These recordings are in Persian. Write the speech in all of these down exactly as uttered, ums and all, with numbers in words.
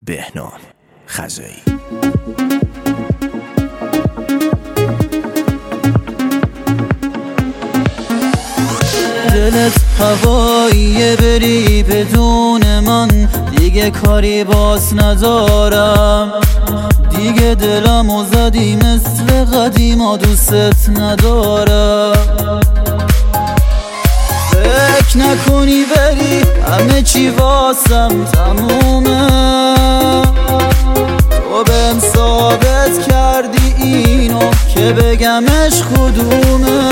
بهنام خزایی. دلت هواییه بری بدون من، دیگه کاری باز ندارم. دیگه دلمو زدی مثل قدیما، دوست ندارم. فکر نکنی بری همه چی واسم تمومه، تو بهم ثابت کردی اینو که بگمش کدومه.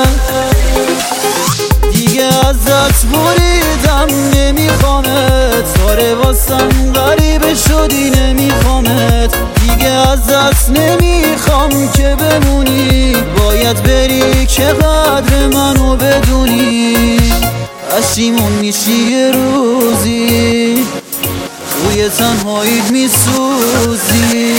دیگه ازت بریدم نمیخوامت، آره واسم غریبه شدی نمیخوامت. دیگه ازت نمیخوام که بمونی، باید بری که قدر منو بدونی. پشیمون میشی یه روزی، توی تنهاییت میسوزی.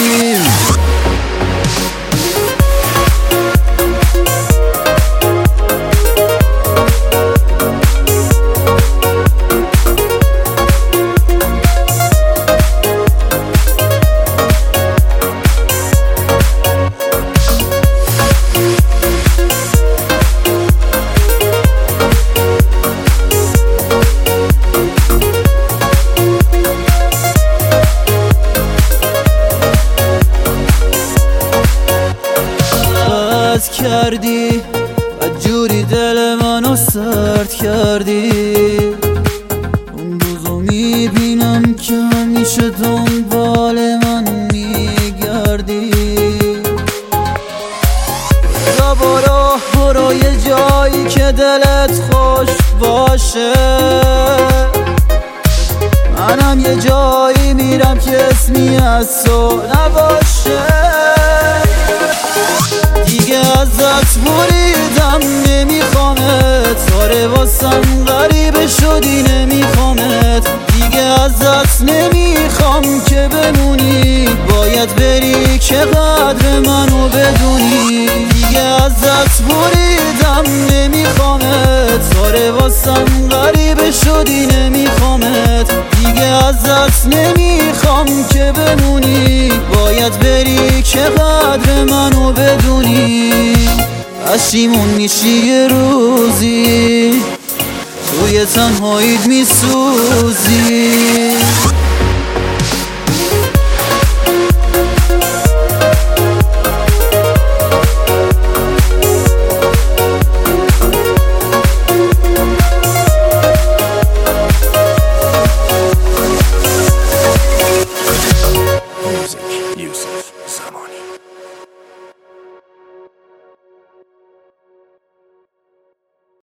کردی و جوری دل منو سرد کردی. اون روزو میبینم که همیشه دنبال من میگردی. بیا برو برو یه جایی که دلت خوش باشه، منم یه جایی میرم که اسمی از تو نباشه. دیگه ازت بریدم نمیخوامت، آره واسم غریبه شدی نمیخوامت. دیگه ازت نمیخوام که بمونی، باید بری که قدر منو بدونی. دیگه ازت بریدم نمیخوامت، آره واسم غریبه شدی نمیخوامت. دیگه ازت نمیخوام که بمونی، باید بری که قدر منو بدونی. پشیمون میشی یه روزی، توی تنهاییت میسوزی.